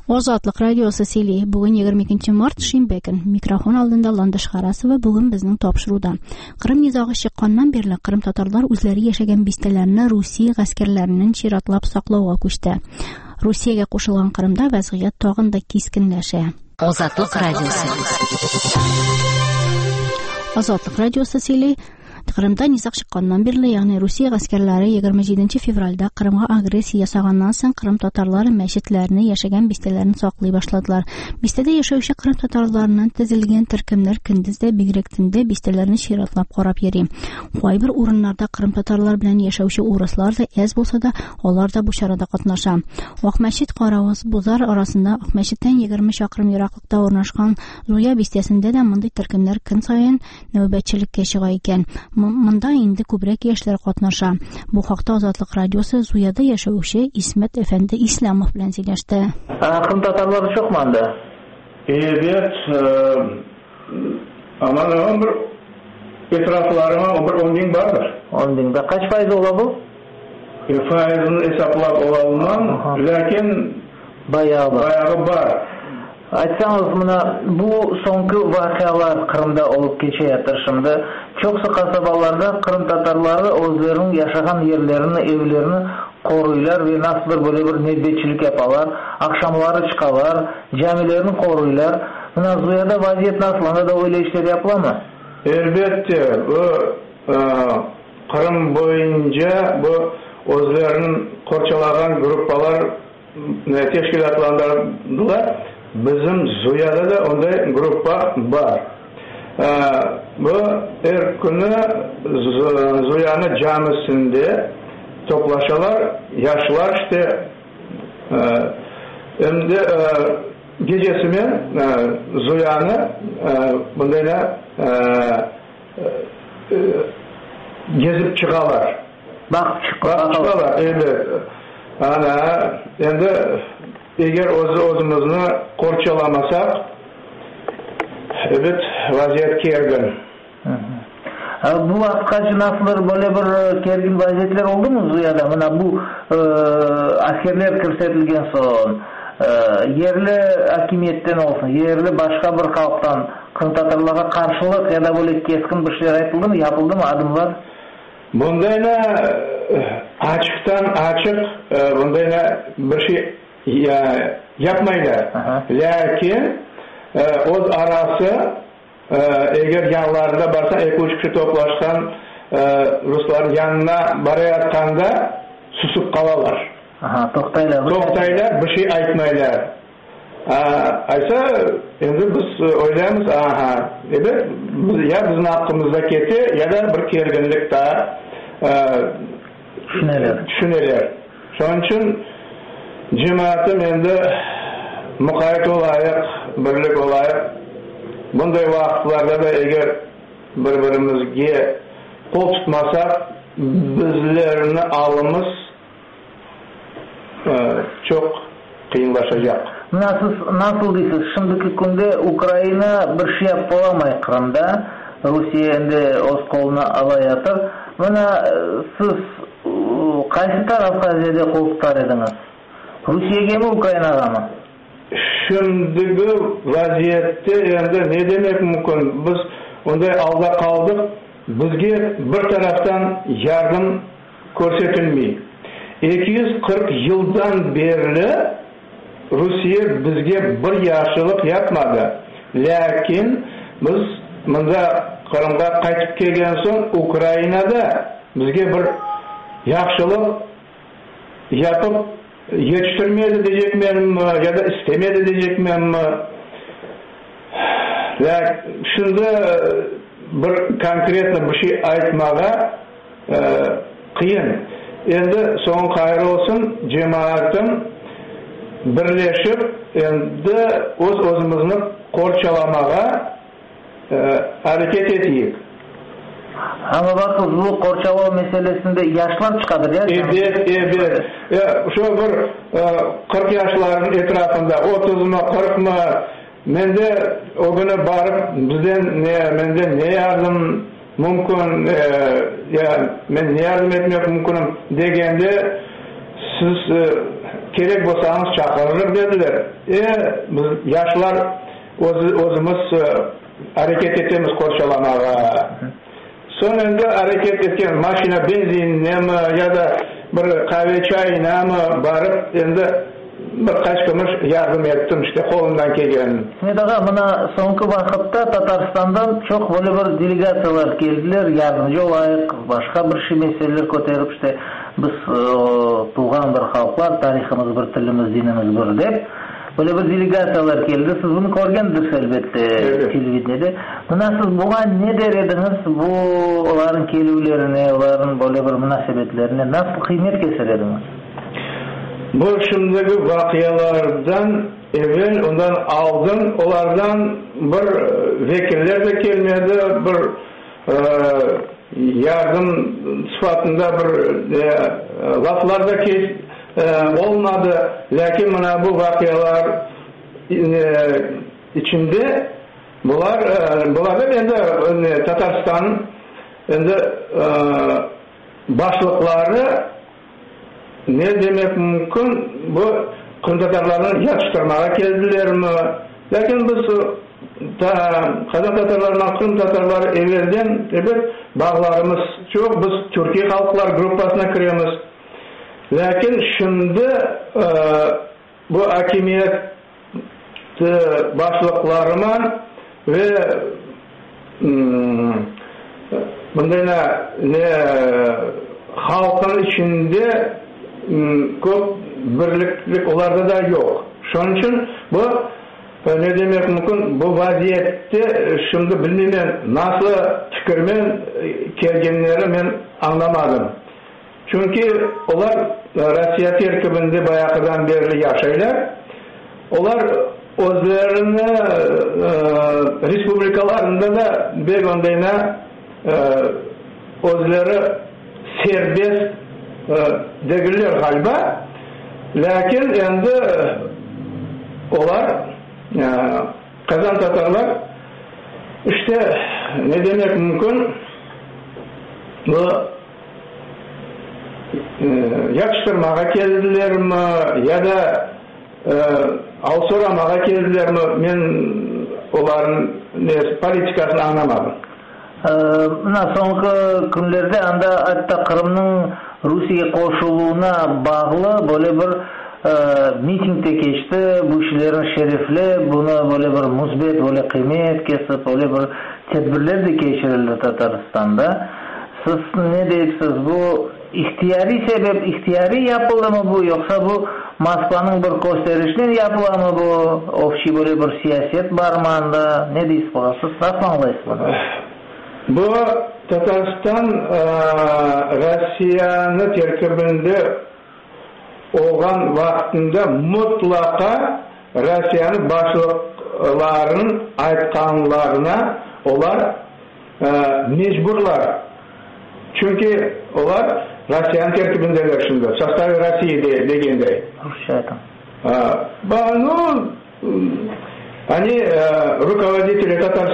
Озатлык радиосы сөйли. Бүгін 22 март шимбе көн. Микрофон алдында Ландыш Харасова бүгін безнең тапшыруда. Кырым низагы чыкканнан бирле кырым татарлар үзләре яшәгән бистәләрне Русия гаскәрләренең чиратлап саклауга күчте. Русиягә кушылган Кырымда вазгыять тагын да кискенләшә. Озатлык радиосы. Озатлык радиосы сөйли. Кырымда низаг чыкканнан бирле, ягъни Русия гаскәрләре 27 февральдә Кырымга агрессия ясаганнан соң Кырым татарлары мәчетләрне, яшәгән бистәләрне саклый башладылар. Бистәдә яшәүче Кырым татарларыннан төзелгән төркемнәр көндездә бигрәк төндә бистәләрне чиратлап карап йөри. Кайбер урыннарда Кырым татарлар белән яшәүче урыслар да әз булса да, алар да бу чарада катнаша. Ак мәчет Каравыз Бузар арасында Ак мәчеттән 20 чакрым ераклыкта урнашкан Зуя бистәсендә дә мондый төркемнәр көн саен нәүбәтчелеккә чыга икән. Монда инде күбрәк яшьләр катнаша. Бу хакта Озатлык радиосы Зуяда яшәүче Исмәт әфәнде Исламов белән сөйләште. Кырым татарлары чокмы анда? Evet, aman bir etraflarıma bir 10 bin vardır. 10 binde. Kaç faiz ola bu? Faizini hesaplap olalım, lakin bayağı var. Айтсаңыз, мына bu соңғы вакыялар Кырымда олуп кече ятыр шымды. Чоксы касабаларда Кырым татарлары өзлөрүнүн жашаган жерлерин, эвлерин коруйлар ve nasıl böyle bir nöbetçilik yaparlar, akşamları çıkarlar, camilerini koruylar. Mına Zuya'da vaziyet nasıl? Onda da öyle işler yapılar mı? Elbette. Bu Kırım boyunca bu özlerinin korçalagan gruppalar teşkilatlandırdılar. Bizim Zuya'da da onday gruppa var. Bu her günü Zuya'nın camisinde toplaşalar, yaşlılar işte hem de gecesimi Zuya'nı bundayla gezip çıkarlar. Bak çıkarlar. Evet. Ana endi eğer özümüzü korçalamasak evet vaziyet kergin. Bu vakıtçı nasıl böyle bir kergin vaziyetler oldu mu Zuya'da? Mına bu askerler kırsetilgen son yerli hakimiyetten olsun, yerli başka bir halktan Kırım tatarlara karşılık ya da böyle keskin bir şeyler yapıldı mı? Yapıldı mı adımlar? Bundayla açıktan açık bundayla bir şey yapmaylar. Lakin o arası eğer yanlarında varsa 2-3 kişi toplaşkan Rusların yanına barayatanda susup kalalar. Toktaylar bir şey aytmaylar. Aysa endi biz oylaymiz evet ya bizning haqqimizdaki ya da bir kerginlik da düşüneler. Şunun için cemaatim endi muqayet olayık, birlik olayık. Bunday vaqtlarda da eğer bir-birimizge qol tutmasak bizlerini alımız çok kıyınlaşacak. Nasıl deysiz? Şimdiki günde Ukrayna bir şey yapılamay Kırım'da. Rusya endi öz koluna alayatır. Buna siz qaysi tarafga zede qol tutar ediniz? Rusya'ga mi Ukrayna'ga mı? Şimdiki vaziyette endi ne demek mümkün? Biz onday alda kaldık. Bizge bir taraftan yardım көрсөтүлмөй. 240 yıldan beri Rusya bizge bir yaxşılık yapmadı. Lakin biz mında Kırımga qaytıp kelgen soň Ukrainada bizge bir yaxşılık yapıp yetiştirmedi diyecekmem ya da istemedi diyecekmem. Şunda bir konkretli bir şey aytmaga kıyın. Endi soň gaýry olsun cemaatim birleşip endi özümüzni korçalamaga hareket edeyik. Ama bakın bu korçalama meselesinde yaşlar çıkadır ya. Evet. Ya şu bir 40 yaşların etrafında 30 mu 40 mu mende o güne barıp mende ne yardım mümkün ya men ne yardım etmek mümkünüm degende siz керек болсаңыз шақырып dediler. Biz yaşlar özümüz hareket ettiğimiz korşalamağa. Sonunda hareket etken maşina benzinine mi ya da bir kahve çayına mı barıp endi bir kaçkımış yardım ettim işte kolumdan kelgen. Daga mına soňky wagtda Tatarstandan çok böyle bir delegatsiyalar geldiler, yardımcı olayık, başka bir şey meseleler koterip işte biz tuğan bir halklar, tarihimiz bir, tilimiz, dinimiz bir dep böyle bir delegatsiyalar geldi. Siz bunu görgendirsiniz elbette televizyonda. Buna siz buga ne der ediniz? Bu onların kelülerine, onların böyle bir münasebetlerine nasıl kıymet keser ediniz? Bu şimdiki vakiyalardan evvel ondan aldın, onlardan bir vekiller de gelmedi, bir yardım sıfatında bir laflar da olmadı. Lakin bana bu vakiyalar içinde bunlar da bende Tatarstan'ın başlıkları ne demek mümkün? Bu Kırım Tatarlarını yatıştırmaya geldiler mi? Lakin biz Kazan Tatarlarına Kırım Tatarları evvelden bağlarımız çok. Biz Türkiye halklar grupasına kiriyoruz. Lakin şimdi bu hakimiyet başlıklarıma ve bunda ne halkın içinde köp birliklik onlarda da yok. Şunun için bu ne demek mümkün? Bu vaziyette şimdi bilmem nasıl fikirmen kelgenleri ben anlamadım. Çünkü onlar Rusya terkibinde bayağıdan beri yaşaylar. Onlar özlerini respublikalarında da bir ondayına özleri serbest değiller galiba. Lakin endi onlar Kazan Tatarlar işte ne demek mümkün? Bu yakıştırmağa geldiler mi ya da alsoramağa geldiler mi? Men onların politikasını anlamadım. Soňky günlerde anda hatta Kırım'ın Rusya koşuluğuna bağlı böyle bir mitingde geçti. Bu işlerin şerifli, buna böyle bir musbet, böyle kıymet kesip, böyle bir tedbirler de geçirildi Tataristan'da. Siz ne deyipsiz? Bu ihtiyari sebep, ihtiyari yapıldı mı bu? Yoksa bu Moskva'nın bir gösterişinden yapıldı mı bu? Ofşi böyle bir siyaset var mı anda? Ne deyipsiz bu? Siz nasıl anlaysınız? Bu Tatarstan Rusya'nın terkibinde olan vaktinde mutlaka Rusya'nın başlıklarının aytkanlarına onlar mecburlar. Çünkü onlar Rusya'nın terkibindeler şimdi. Sastavı Rusya'yı degende. Rusya'dan. Ну, они руководители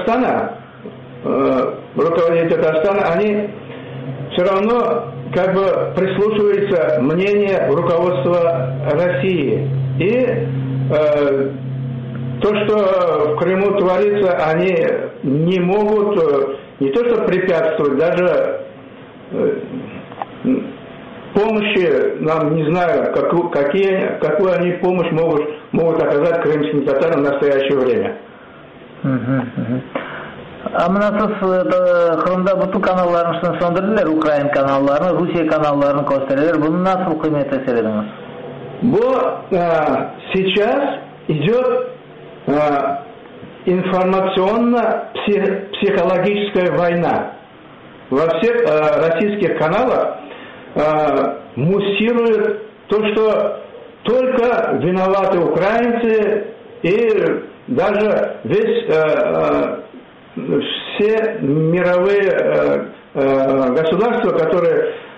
Татарстана, они все равно как бы прислушиваются мнению руководства России. И то, что в Крыму творится, они не могут не то что препятствовать, даже помощи нам не знаю, какую они помощь могут оказать крымским татарам в настоящее время. Ama siz Kırım'da bütün kanallarını söndürdüler, Ukrayna kanallarını, Rusya kanallarını gösterirler. Bunu nasıl kıymet ediniz? Bu сейчас идет информационно-психологическая война. Во всех российских каналах муссирует то, что только виноваты украинцы и даже весь все мировые государства, которые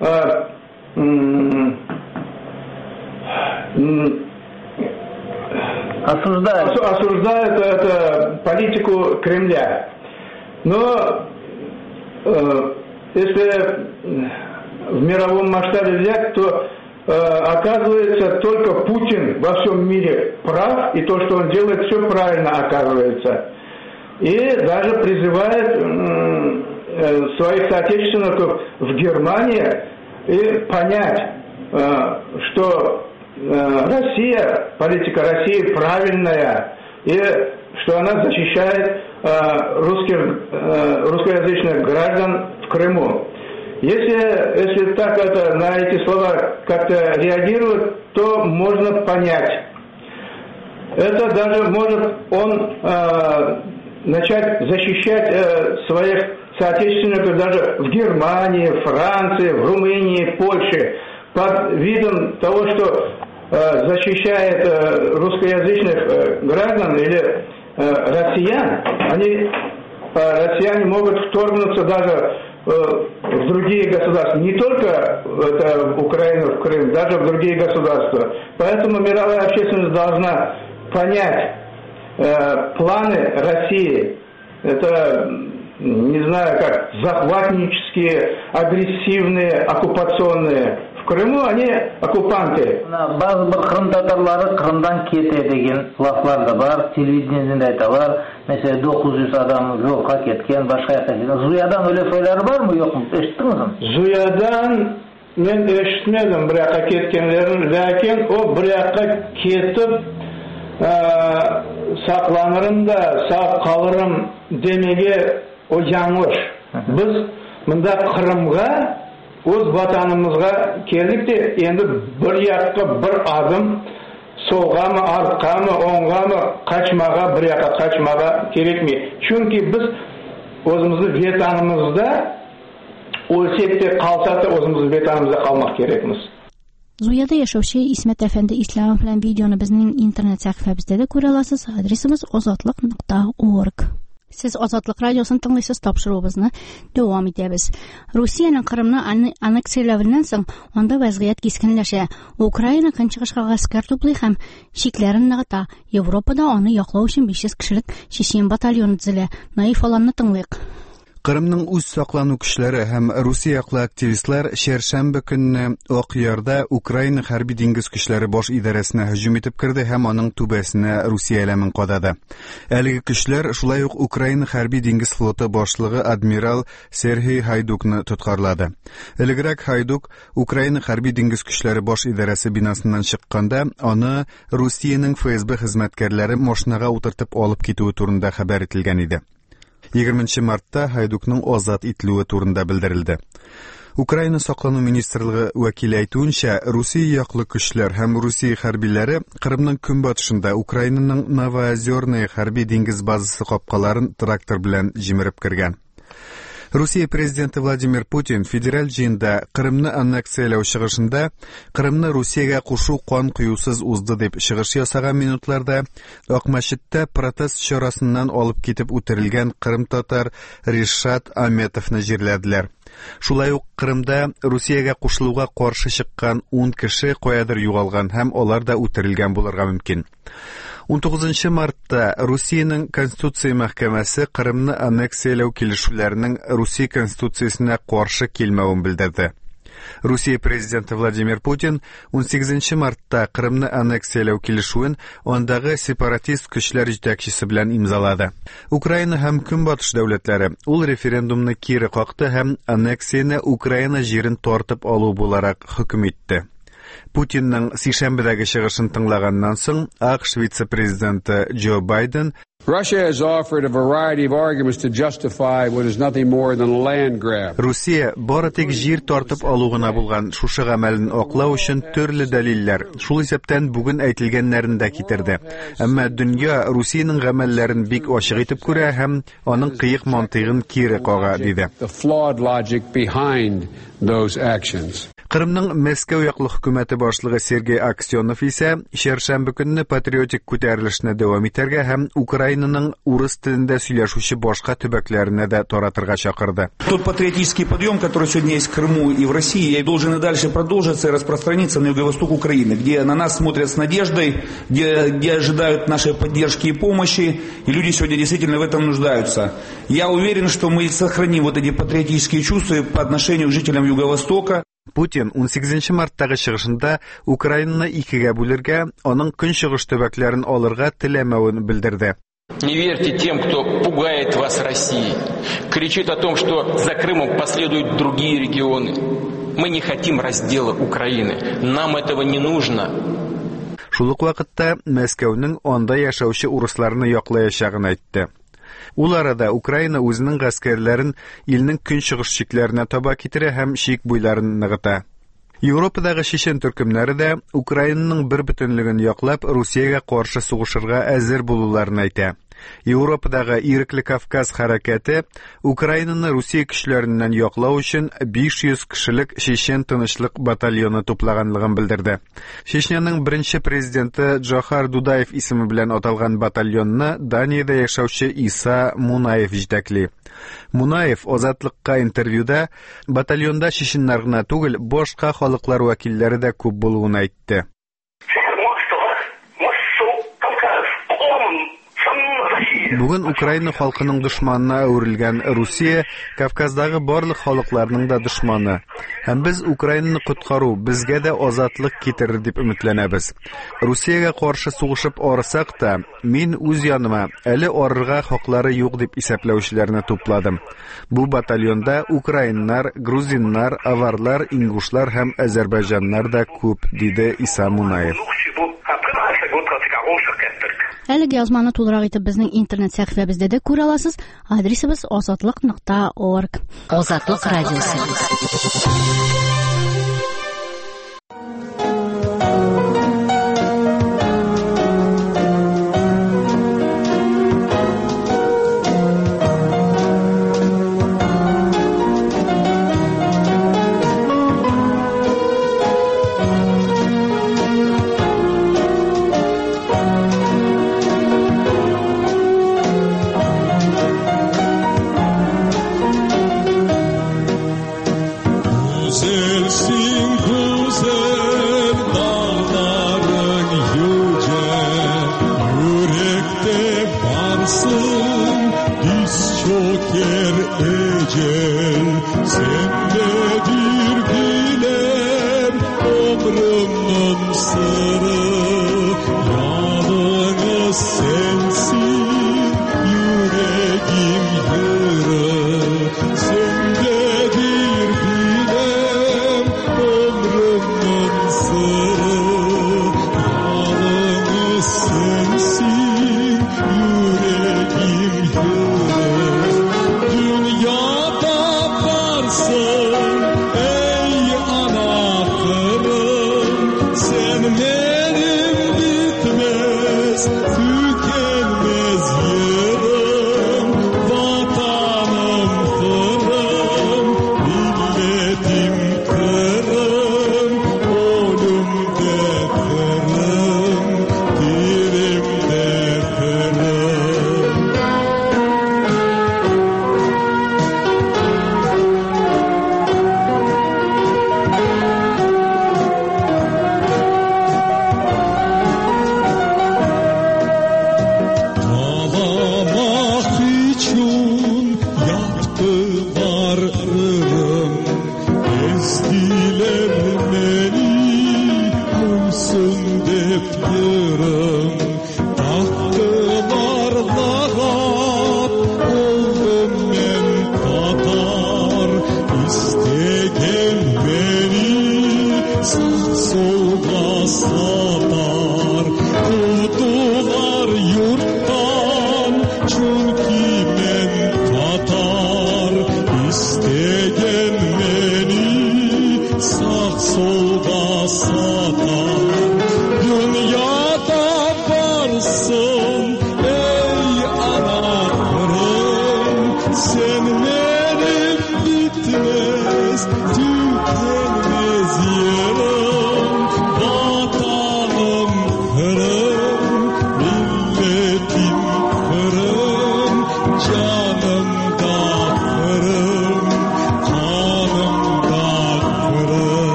осуждают эту политику Кремля. Но если в мировом масштабе взять, то оказывается, только Путин во всем мире прав, и то, что он делает, все правильно оказывается. И даже призывает своих соотечественников в Германии и понять, что Россия, политика России правильная, и что она защищает русскоязычных граждан в Крыму. Если так на эти слова как-то реагировать, то можно понять. Это даже может он начать защищать своих соотечественников даже в Германии, Франции, в Румынии, Польше, под видом того, что защищает русскоязычных граждан или россиян. Россияне могут вторгнуться даже в другие государства, не только в Украину, в Крым, даже в другие государства. Поэтому мировая общественность должна понять планы России. Это, не знаю как, захватнические, агрессивные, оккупационные. В Крыму они оккупанты. Bazı Kırım Tatarları Kırım'dan kete деген laflar da var. Televizyonda aytalar. Mesela 900 adam yolga ketken, başka yakta ketken. Zuya'dan öyle söyler var mı yok mu? Eşittiniz mi? Zuya'dan men eşitmedim bir yakka ketkenlerin. Lakin o bir yakka ketip saklanırım da sağ kalırım demege o yanlış. Biz mında Kırım'a o'z vatanimizga keldik de endi bir yoqqa bir adım so'lg'ami, orqami, o'ng'ami qochmaga, bir yoqqa qochmaga kerakmi? Chunki biz o'zimizni vatanimizda o'lsak de qalsak da o'zimizni vatanimizda qalmoq kerakmiz. Zuyada yaşavchi İsmet Efendi İslamov bilan videoni bizning internet sahifamizda da ko'ra olasiz. Adresimiz ozodlik.org. Siz Ozodlik radiosini tinglaysiz, topshiruvimizni davom etamiz. Rossiyaning Qrimni anneksiyavidan so'ng onda vaziyat keskinlasha. Ukraina qanchaqashqa askar to'play ham cheklarini nig'ata. Yevropada uni yoqlash uchun 500 kishilik Chechen batalyoni tuzila. Naif olamni tinglaylik. Qrimning o'z saqlanuvchi kuchlari ham Rossiya haqli aktivistlar shanba kuni Oqyorda Ukraina harbiy dengiz kuchlari bosh idorasini hujum etib kirdi ham uning tubasini Rossiya alamin qodadi. Haligi kuchlar shulay Ukraina harbiy dengiz floti boshlig'i admiral Sergey Haydukni tutqarladi. Ilgari Hayduk Ukraina harbiy dengiz kuchlari bosh idorasi binosidan chiqqanda uni Rossiyaning FSB xizmatkorlari mashinaga o'tirtib olib ketuvi turida xabar etilgan edi. 20 martda Haydukning ozod etiluvi turida bildirildi. Ukraina Saqlanuv ministrligi vakili aytgancha, Rossiya yoqli kuchlar ham Rossiya harbiylari Qrimning kunbatishida Ukrainaning Novoozyornoye harbiy dengiz bazasi qopqalarini traktor bilan jimirib kirgan. Rossiya prezidenti Vladimir Putin federal jiyinda Qrimni anneksiyalash chiqishida Qrimni Rossiyaga qo'shuv qon quyusiz uzdi deb chiqish yasagan minutlarda Oqmashitda protest chorasidan olib ketib o'tirilgan Qrim tatar Rishat Ametovni jirladilar. Shulay Qrimda Rossiyaga qo'shiluvga qarshi chiqqan 10 kishi qo'yadir yo'qolgan ham ular da o'tirilgan bo'larga mumkin. 19 martda Rossiyaning Konstitutsiya mahkamasi Qrimni anneksiyalash kelishuvlarining Rossiya konstitutsiyasiga qarshi kelmag'ini bildirdi. Rossiya prezidenti Vladimir Putin 18 martda Qrimni anneksiyalash kelishuvini ondagi separatist kuchlar yetakchisi bilan imzoladi. Ukraina ham kunbotish davlatlari ul referendumni keri qoqdi ham anneksiyani Ukraina yerini tortib olib bo'larak hukm etdi. Putinning seshanbadagi chiqishini tinglagandan so'ng AQSh vitse-prezidenti Joe Biden Russia has offered a variety of arguments to justify what is nothing more than a land grab. Rossiya boratek yer tortib olug'ina bo'lgan shu amalni oqlash uchun turli dalillar, shul hisobdan bugun aytilganlarini da keltirdi. Ammo dunyo Rossiyaning amallarini bek ochiq etib ko'ra ham uning qiyiq mantig'ini keri qo'ga dedi. The flawed logic behind those actions. Qrimning Moskva yoqli hukumati boshlig'i Sergey Aksyonov esa shanba kuni patriotik ko'tarilishni davom ettirga ham Ukrainaning rus tilida so'ylashuvchi boshqa tubaklarini da to'ratirga chaqirdi. Тот патриотический подъем, который сегодня есть в Крыму и в России, должен и дальше продолжиться и распространиться на юго-восток Украины, где на нас смотрят с надеждой, где ожидают нашей поддержки и помощи, и люди сегодня действительно в этом нуждаются. Я уверен, что мы сохраним вот эти патриотические чувства по отношению к жителям Юго-Востока. Putin 18 martdагы чыгышында Украинаны икегә бүләргә, аның көнчыгыш төбәкләрен алырга теләмәвен белдерде. Не верьте тем, кто пугает вас Россией, кричит о том, что за Крымом последуют другие регионы. Мы не хотим раздела Украины. Нам этого не нужно. Шул ук вакытта Мәскәүнең анда яшәүче урысларны яклаячагын әйтте. Ул арада Украина үзенең гаскәрләрен илнең көнчыгыш чикләренә таба китерә һәм чик буйларын ныгыта. Европадагы чечен төркемнәре дә Украинаның бер бөтенлеген яклап Русиягә каршы сугышырга әзер булуларын әйтә. Европадагы Ирекле Кавказ хәрәкәте Украинаны Русия көчләреннән яклау өчен 500 кешелек чечен тынычлык батальоны туплаганлыгын белдерде. Чечняның беренче президенты Джохар Дудаев исеме белән аталган батальонны Даниядә яшәүче Иса Мунаев җитәкли. Мунаев Азатлыкка интервьюда батальонда чеченнәр генә түгел, башка халыклар вәкилләре дә күп булуын әйтте. Бүген Украина халкының дошманына әверелгән Русия Кавказдагы барлык халыкларның да дошманы. Һәм без Украинаны коткару, безгә дә азатлык китерер дип өметләнәбез. Русиягә каршы сугышып арысак та, мин үз яныма әле арырга хаклары юк дип исәпләүчеләрне тупладым. Бу батальонда украиннар, грузиннар, аварлар, ингушлар һәм азәрбайҗаннар да күп, диде Иса Мунаев. Әлеге язманы тулырак итеп безнең интернет сәхифәбездә дә күрә аласыз. Адресыбыз azatlyk.org. Азатлык радиосы.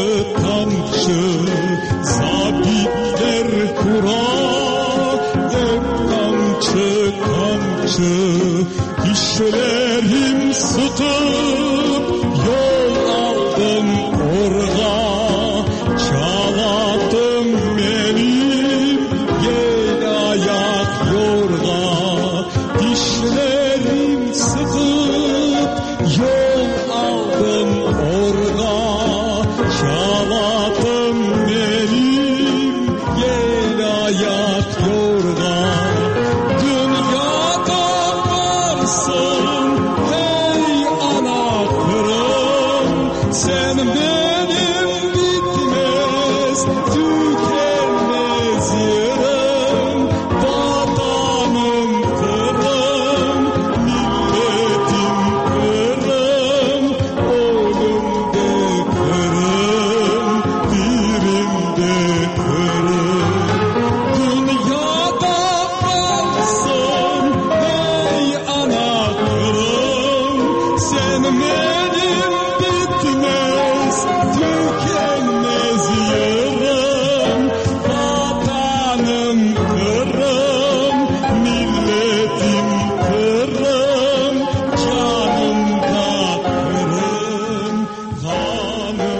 Zabitler kura kamçı dişlerim sıkıp yol aldım orga çaladım benim yel ayak yorga dişlerim sıkıp yol aldım orga çaladım benim yel ayak yorga dünyada varsın hey ana kırım sen benim bitmez tükenmez yerim vatanım kırım milletim kırım ölümde kırım dirimde kırım dünyada varsın hey ana kırım sen benim bitmez tükenmez yerim vatanım kırım milletim kırım canımda kırım kanımda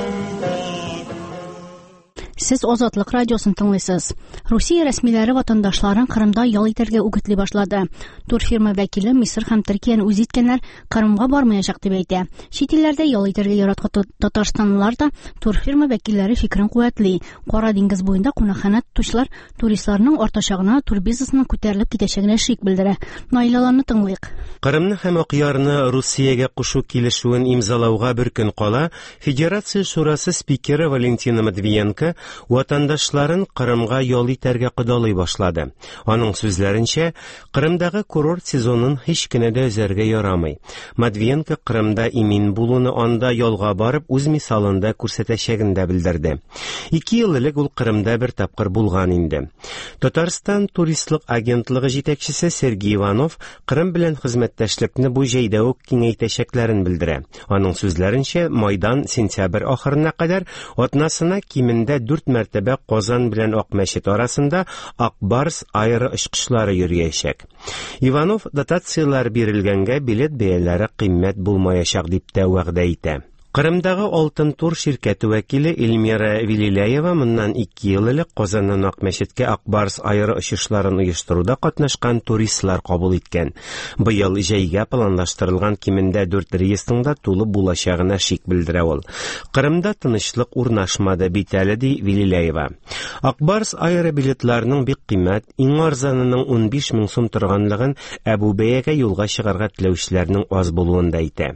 Siz Озатлык радиосын тыңлыйсыз. Русия рәсмиләре ватандашларын Кырымда ял итәргә үгетле башлады. Турфирма вәкиле Мисыр һәм Төркияне үз иткәннәр Кырымга бармаячак дип әйтә. Чит илләрдә ял итәргә яраткан Татарстанлылар да турфирма вәкилләре фикерен куәтли. Кара диңгез буенда кунакханә тотучылар туристларның артачагына, тур бизнесының күтәрелеп китәчәгенә шик белдерә. Наилаларны тыңлыйк. Кырымны һәм Акъярны Русиягә кушу килешүен имзалауга бер көн кала, Федерация шурасы спикеры Валентина Матвиенко ватандашларын Кырымга ял итәргә кудалый башлады. Аның сүзләренчә, Кырымдагы курорт сезонын һич кенә дә үзәргә ярамый. Матвиенко Кырымда имин булуны анда ялга барып үз мисалында күрсәтәчәген дә белдерде. 2 ел элек ул Кырымда бер тапкыр булган инде. Татарстан туристлык агентлыгы җитәкчесе Сергей Иванов Кырым белән хезмәттәшлекне бу җәйдә үк киңәйтәчәкләрен белдерә. Аның сүзләренчә, майдан сентябрь ахырына кадәр атнасына кимендә 4 мәртәбә Казан белән Акмәчет арасында Акбарс аэры очкышлары йөрәячәк. Иванов дотациялар бирелгәнгә билет бәяләре кыйммәт булмаячак дип тә вәгъдә итә. Кырымдагы Алтын тур ширкәте вәкиле Эльмира Вилиләева моннан 2 ел элек Казаннан Акмәчеткә Акбарс аэры очышларын оештыруда катнашкан туристлар кабул иткән. Быел җәйгә планлаштырылган кимендә 4 рейсның да тулы булачагына шик белдерә ул. Кырымда тынычлык урнашмады бит әле ди Вилиләева. Акбарс аэры билетларының бик кыйммәт, иң арзанының 15 мең сум торганлыгын Әбүбәягә юлга чыгарга теләүчеләрнең аз булуын да әйтә.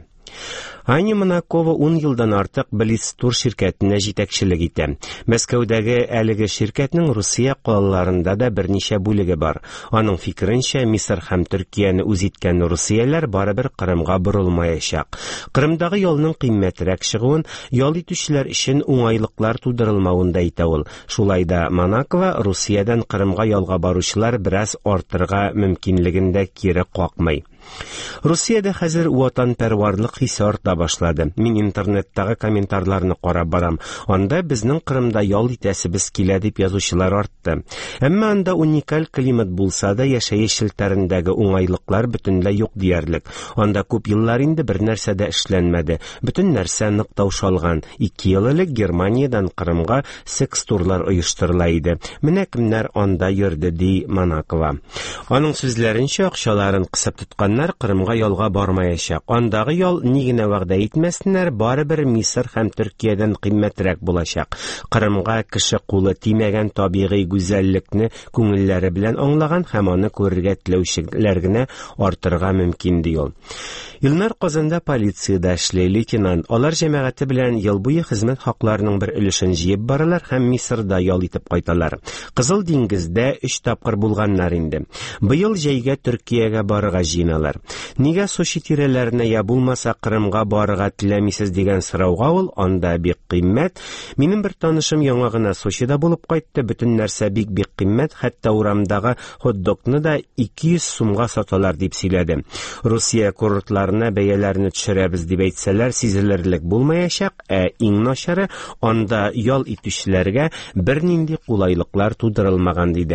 Ани Монакова 10 елдан артык Блиц тур ширкәтенә җитәкчелек итә. Мәскәүдәге әлеге ширкәтнең Русия калаларында да берничә бүлеге бар. Аның фикеренчә, Мисыр һәм Төркияне үз иткән русияләр барыбер Кырымга борылмаячак. Кырымдагы ялның кыйммәтрәк чыгуын ял итүчеләр өчен уңайлыклар тудырылмавын да әйтә ул. Шулай да Монакова Русиядән Кырымга ялга баручылар бераз артырга мөмкинлеген дә кире какмый. Русиядә хәзер ватанпәрварлык хисе арта башлады. Мин интернеттагы комментарийларны карап барам. Анда безнең Кырымда ял итәсебез килә дип язучылар артты. Әмма анда уникаль климат булса да, яшәеш челтәрендәге уңайлыклар бөтенләй юк диярлек. Анда күп еллар инде бер нәрсә дә эшләнмәде. Бөтен нәрсә нык таушалган. 2 ел элек Германиядән Кырымга секс-турлар оештырыла иде. Менә кемнәр анда йөрде ди Монакова. Аның сүзләренчә, акчаларын кысып тоткан Кырымга ялга бармаячак. Андагы ял ни генә вәгъдә итмәсеннәр, барыбер Мисыр һәм Төркиядән кыйммәтрәк булачак. Кырымга кеше кулы тимәгән табигый гүзәллекне күңелләре белән аңлаган һәм аны күрергә теләүчеләр генә артырга мөмкин ди ул. Илнар Казанда полициядә эшли лейтенант. Алар җәмәгате белән ел буе хезмәт хакларының бер өлешен җыеп баралар һәм Мисырда ял итеп кайталар. Кызыл диңгездә 3 тапкыр булганнар инде. Быел җәйгә Төркиягә барырга җыеналар. Нигә Сочи тирәләренә я булмаса Кырымга барырга теләмисез дигән сорауга ул, анда бик кыйммәт. Минем бер танышым яңа гына Сочида булып кайтты. Бөтен нәрсә бик кыйммәт, хәтта урамдагы хот-догны да 200 сумга саталар дип сөйләде. Русия курортларына бәяләрне төшерәбез дип әйтсәләр, сизелерлек булмаячак, иң начары анда ял итүчеләргә бернинди кулайлыклар тудырылмаган диде.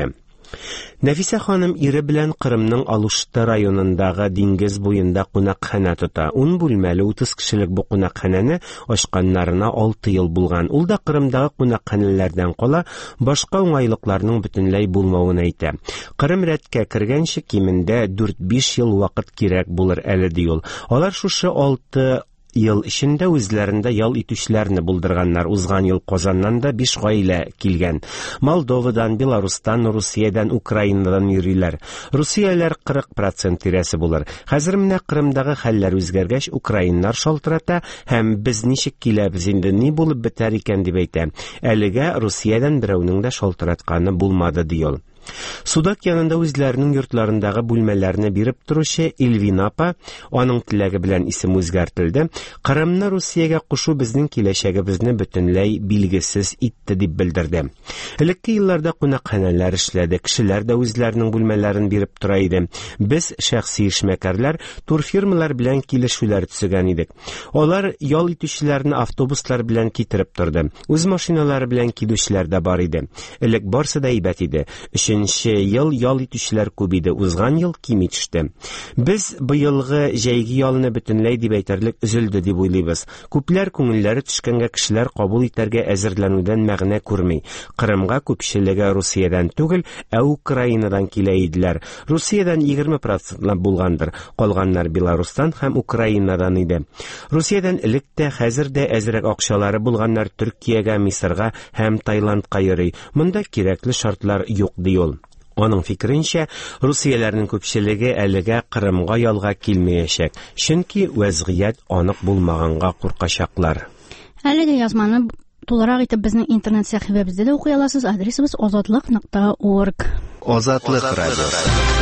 Нәфисә ханым ире белән Кырымның Алушты районындагы диңгез буенда кунакханә тота. 10 бүлмәле 30 кешелек бу кунакханәне ачканнарына 6 ел булган. Ул да Кырымдагы кунакханәләрдән кала, башка уңайлыкларның бөтенләй булмавын әйтә. Кырым рәткә кергәнче кимендә 4-5 ел вакыт кирәк булыр әле ди ул. Алар шушы 6 ел эчендә үзләрендә ял итүчеләрне булдырганнар. Узган ел Казаннан да 5 гаилә килгән. Молдовадан, Беларустан, Русиядән, Украинадан йөриләр. Русияләр 40% тирәсе булыр. Хәзер менә Кырымдагы хәлләр үзгәргәч, украиннар шалтырата һәм без ничек киләбез инде, ни булып бетәр икән дип әйтә. Әлегә Русиядән берәүнең дә шалтыратканы булмады ди ул. Судак янында үзләренең йортларындагы бүлмәләрне биреп торучы Эльвина апа, аның теләге белән исем үзгәртелде. Кырымны Русиягә кушу безнең киләчәгебезне бөтенләй билгесез итте дип белдерде. Элекке елларда кунакханәләр эшләде, кешеләр дә үзләренең бүлмәләрен биреп тора иде. Без шәхси эшмәкәрләр турфирмалар белән килешүләр төзегән идек. Алар ял итүчеләрне автобуслар белән китереп торды. Үз машиналары белән килүчеләр дә бар иде. Элек барсы да әйбәт иде. 3нче ел ял итүчеләр күп иде, узган ел ким итеште. Без быелгы җәйге ялны бөтенләй дип әйтерлек өзелде дип уйлыйбыз. Күпләр күңелләре төшкәнгә кешеләр кабул итәргә әзерләнүдән мәгънә күрми. Кырымга күпчелеге Русиядән түгел, ә Украинадан килә иделәр. Русиядән 20% булгандыр. Калганнар Беларустан һәм Украинадан иде. Русиядән элек тә, хәзер дә әзрәк акчалары булганнар Төркиягә, Мисырга һәм Таиландка йөри. Монда кирәкле шартлар юк ди ул. Аның фикеренчә, Русияләрнең күпчелеге әлегә Кырымга ялга килмәячәк, чөнки вазгыять анык булмаганга куркачаклар. Әлеге язманы тулырак итеп безнең интернет сәхифәбездә дә укый аласыз. Адресыбыз azatlык.org. Азатлык радиосы.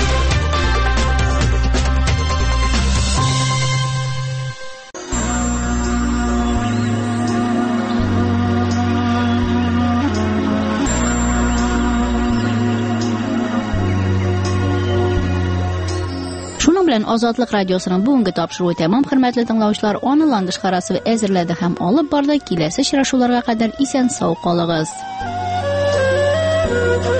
Шуның белән Азатлык радиосының бүгенге тапшыруы тәмам, хөрмәтле тыңлаучылар. Аны Ландыш Карасова әзерләде һәм алып барды. Киләсе очрашуларга кадәр исән-сау калыгыз.